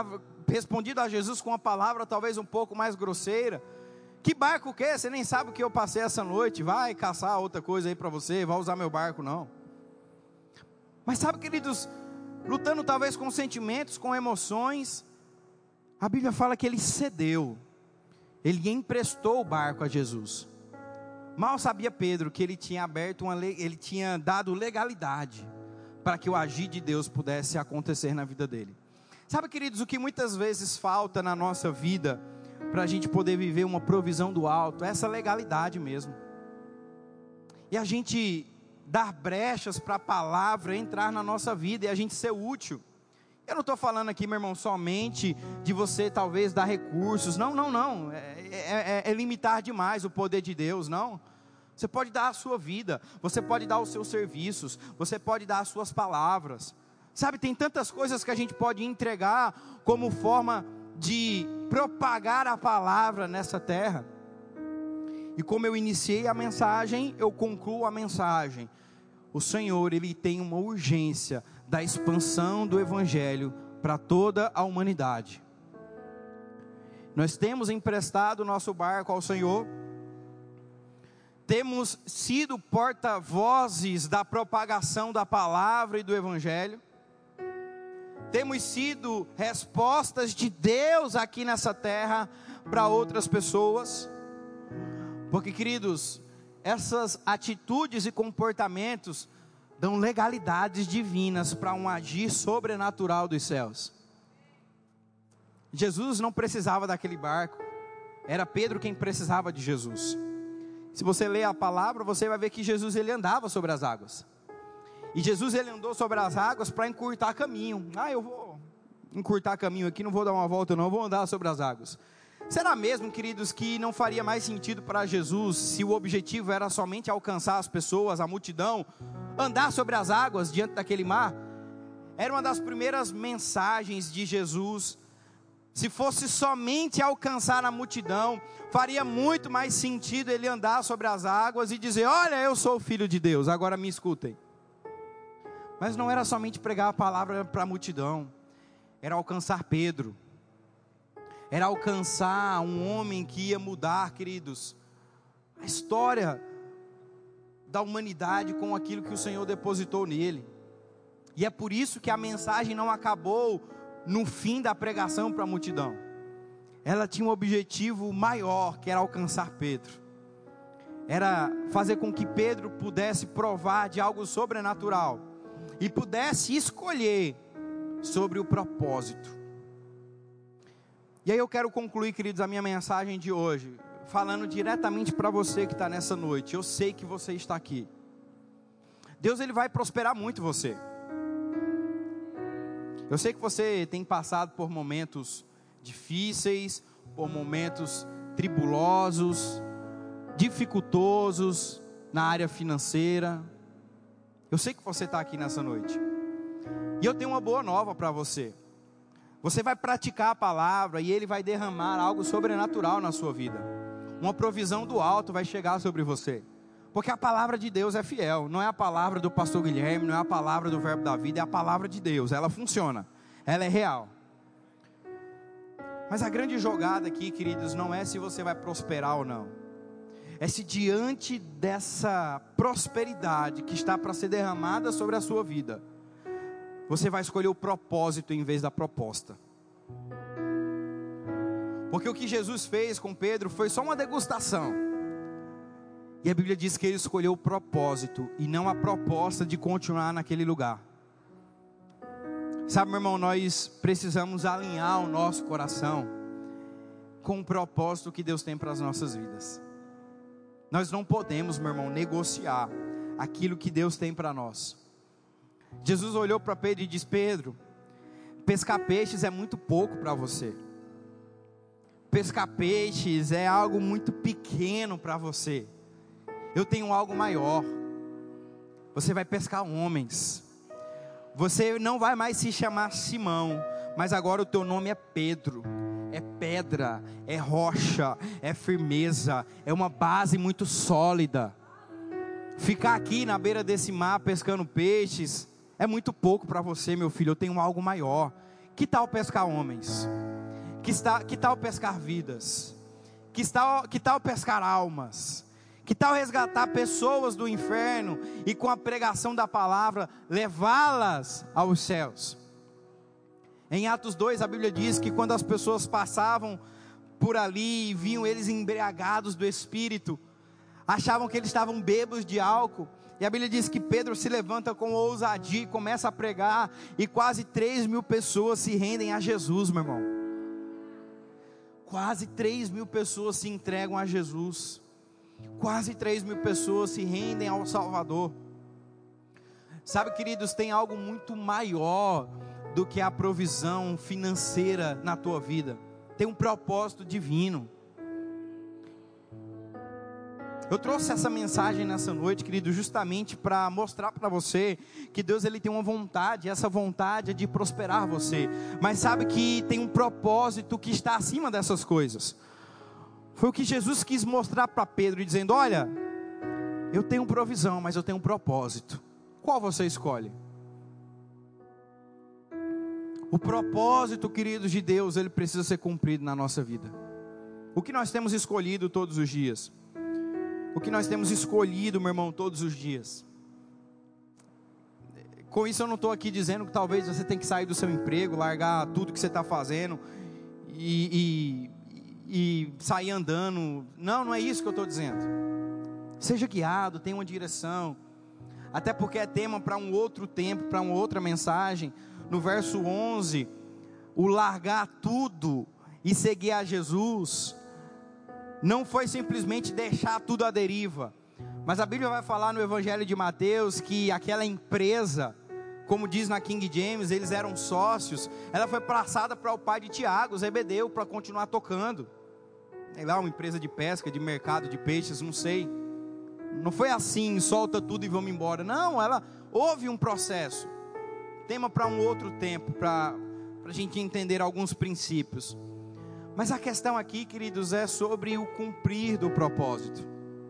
a palavra talvez um pouco mais grosseira. Que barco que é? Você nem sabe o que eu passei essa noite, vai caçar outra coisa aí para você, vai usar meu barco não. Mas sabe, queridos, lutando talvez com sentimentos, com emoções, a Bíblia fala que ele cedeu, ele emprestou o barco a Jesus. Mal sabia Pedro que ele tinha ele tinha dado legalidade para que o agir de Deus pudesse acontecer na vida dele. Sabe, queridos, o que muitas vezes falta na nossa vida para a gente poder viver uma provisão do alto, é essa legalidade mesmo. E a gente dar brechas para a palavra entrar na nossa vida e a gente ser útil. Eu não estou falando aqui, meu irmão, somente de você talvez dar recursos. Não. É limitar demais o poder de Deus, não. Você pode dar a sua vida, você pode dar os seus serviços, você pode dar as suas palavras. Sabe, tem tantas coisas que a gente pode entregar como forma de propagar a palavra nessa terra. E como eu iniciei a mensagem, eu concluo a mensagem. O Senhor, Ele tem uma urgência da expansão do Evangelho para toda a humanidade. Nós temos emprestado o nosso barco ao Senhor, temos sido porta-vozes da propagação da palavra e do Evangelho, temos sido respostas de Deus aqui nessa terra para outras pessoas. Porque, queridos, essas atitudes e comportamentos dão legalidades divinas para um agir sobrenatural dos céus. Jesus não precisava daquele barco, era Pedro quem precisava de Jesus. Se você ler a palavra, você vai ver que Jesus ele andava sobre as águas. E Jesus ele andou sobre as águas para encurtar caminho. Eu vou encurtar caminho aqui, não vou dar uma volta não, vou andar sobre as águas. Será mesmo, queridos, que não faria mais sentido para Jesus, se o objetivo era somente alcançar as pessoas, a multidão, andar sobre as águas diante daquele mar? Era uma das primeiras mensagens de Jesus. Se fosse somente alcançar a multidão, faria muito mais sentido ele andar sobre as águas e dizer: olha, eu sou o Filho de Deus, agora me escutem. Mas não era somente pregar a palavra para a multidão, era alcançar Pedro, era alcançar um homem que ia mudar, queridos, a história da humanidade com aquilo que o Senhor depositou nele. E é por isso que a mensagem não acabou no fim da pregação para a multidão. Ela tinha um objetivo maior, que era alcançar Pedro. Era fazer com que Pedro pudesse provar de algo sobrenatural e pudesse escolher sobre o propósito. E aí eu quero concluir, queridos, a minha mensagem de hoje, falando diretamente para você que está nessa noite. Eu sei que você está aqui. Deus, Ele vai prosperar muito você. Eu sei que você tem passado por momentos difíceis, por momentos tribulosos, dificultosos na área financeira. Eu sei que você está aqui nessa noite. E eu tenho uma boa nova para você. Você vai praticar a palavra e Ele vai derramar algo sobrenatural na sua vida. Uma provisão do alto vai chegar sobre você. Porque a palavra de Deus é fiel. Não é a palavra do pastor Guilherme, não é a palavra do Verbo da Vida, é a palavra de Deus. Ela funciona, ela é real. Mas a grande jogada aqui, queridos, não é se você vai prosperar ou não. É se diante dessa prosperidade que está para ser derramada sobre a sua vida, você vai escolher o propósito em vez da proposta. Porque o que Jesus fez com Pedro foi só uma degustação. E a Bíblia diz que ele escolheu o propósito e não a proposta de continuar naquele lugar. Sabe, meu irmão, nós precisamos alinhar o nosso coração com o propósito que Deus tem para as nossas vidas. Nós não podemos, meu irmão, negociar aquilo que Deus tem para nós. Jesus olhou para Pedro e disse: Pedro, pescar peixes é muito pouco para você. Pescar peixes é algo muito pequeno para você. Eu tenho algo maior. Você vai pescar homens. Você não vai mais se chamar Simão, mas agora o teu nome é Pedro. É pedra, é rocha, é firmeza, é uma base muito sólida. Ficar aqui na beira desse mar pescando peixes é muito pouco para você, meu filho. Eu tenho algo maior. Que tal pescar homens? Que tal pescar vidas? Que tal pescar almas? Que tal resgatar pessoas do inferno e com a pregação da palavra levá-las aos céus? Em Atos 2 a Bíblia diz que quando as pessoas passavam por ali e viam eles embriagados do Espírito, achavam que eles estavam bêbados de álcool. E a Bíblia diz que Pedro se levanta com ousadia e começa a pregar, e quase 3.000 pessoas se rendem a Jesus, meu irmão. Quase 3.000 pessoas se entregam a Jesus. Quase 3.000 pessoas se rendem ao Salvador. Sabe, queridos, tem algo muito maior do que a provisão financeira na tua vida. Tem um propósito divino. Eu trouxe essa mensagem nessa noite, querido, justamente para mostrar para você que Deus, Ele tem uma vontade, e essa vontade é de prosperar você. Mas sabe que tem um propósito que está acima dessas coisas. Foi o que Jesus quis mostrar para Pedro, dizendo: olha, eu tenho provisão, mas eu tenho um propósito. Qual você escolhe? O propósito, queridos, de Deus, ele precisa ser cumprido na nossa vida. O que nós temos escolhido todos os dias? O que nós temos escolhido, meu irmão, todos os dias? Com isso eu não estou aqui dizendo que talvez você tem que sair do seu emprego, largar tudo que você está fazendo e sair andando. Não é isso que eu estou dizendo. Seja guiado, tenha uma direção. Até porque é tema para um outro tempo, para uma outra mensagem. No verso 11, o largar tudo e seguir a Jesus não foi simplesmente deixar tudo à deriva. Mas a Bíblia vai falar no Evangelho de Mateus que aquela empresa, como diz na King James, eles eram sócios. Ela foi passada para o pai de Tiago, Zebedeu, para continuar tocando. Sei lá, uma empresa de pesca, de mercado de peixes, não sei. Não foi assim, solta tudo e vamos embora. Não, houve um processo. Tema para um outro tempo, para a gente entender alguns princípios. Mas a questão aqui, queridos, é sobre o cumprir do propósito.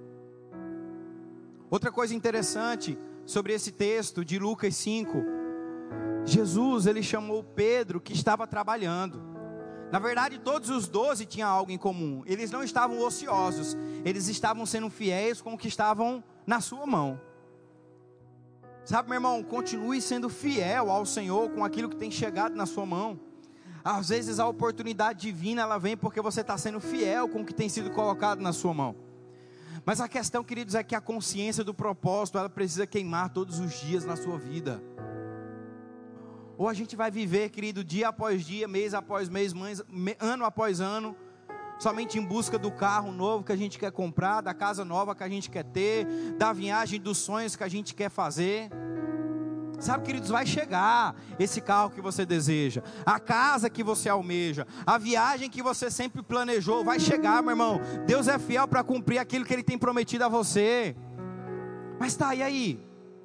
Outra coisa interessante sobre esse texto de Lucas 5, Jesus, ele chamou Pedro que estava trabalhando. Na verdade, todos os 12 tinham algo em comum. Eles não estavam ociosos, eles estavam sendo fiéis com o que estavam na sua mão. Sabe, meu irmão, continue sendo fiel ao Senhor com aquilo que tem chegado na sua mão. Às vezes a oportunidade divina, ela vem porque você está sendo fiel com o que tem sido colocado na sua mão. Mas a questão, queridos, é que a consciência do propósito, ela precisa queimar todos os dias na sua vida. Ou a gente vai viver, querido, dia após dia, mês após mês, ano após ano, somente em busca do carro novo que a gente quer comprar, da casa nova que a gente quer ter, da viagem dos sonhos que a gente quer fazer. Sabe, queridos, vai chegar esse carro que você deseja, a casa que você almeja, a viagem que você sempre planejou, vai chegar, meu irmão. Deus é fiel para cumprir aquilo que Ele tem prometido a você. Mas tá, e aí?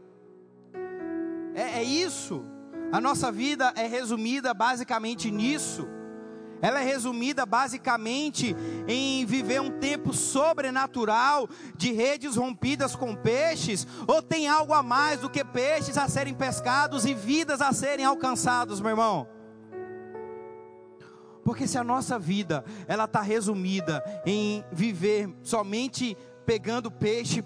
É isso. A nossa vida é resumida basicamente nisso. Ela é resumida basicamente em viver um tempo sobrenatural de redes rompidas com peixes, ou tem algo a mais do que peixes a serem pescados e vidas a serem alcançados, meu irmão? Porque se a nossa vida, ela está resumida em viver somente pegando peixe,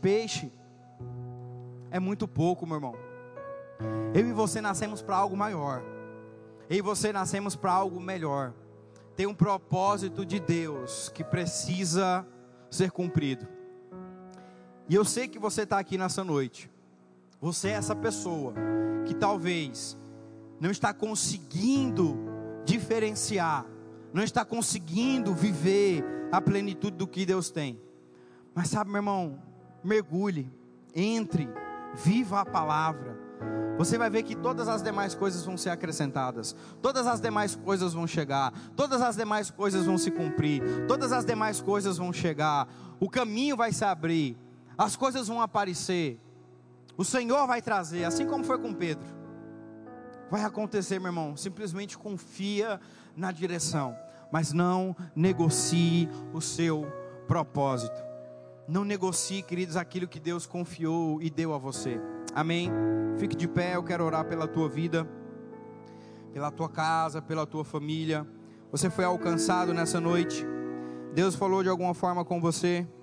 é muito pouco, meu irmão. Eu e você nascemos para algo maior. Eu e você nascemos para algo melhor. Tem um propósito de Deus que precisa ser cumprido. E eu sei que você está aqui nessa noite. Você é essa pessoa que talvez não está conseguindo diferenciar, não está conseguindo viver a plenitude do que Deus tem. Mas sabe, meu irmão, mergulhe, entre, viva a palavra. Você vai ver que todas as demais coisas vão ser acrescentadas, todas as demais coisas vão chegar, todas as demais coisas vão se cumprir, todas as demais coisas vão chegar, o caminho vai se abrir, as coisas vão aparecer, o Senhor vai trazer, assim como foi com Pedro. Vai acontecer, meu irmão. Simplesmente confia na direção, mas não negocie o seu propósito. Não negocie, queridos, aquilo que Deus confiou e deu a você. Amém? Fique de pé, eu quero orar pela tua vida, pela tua casa, pela tua família. Você foi alcançado nessa noite. Deus falou de alguma forma com você.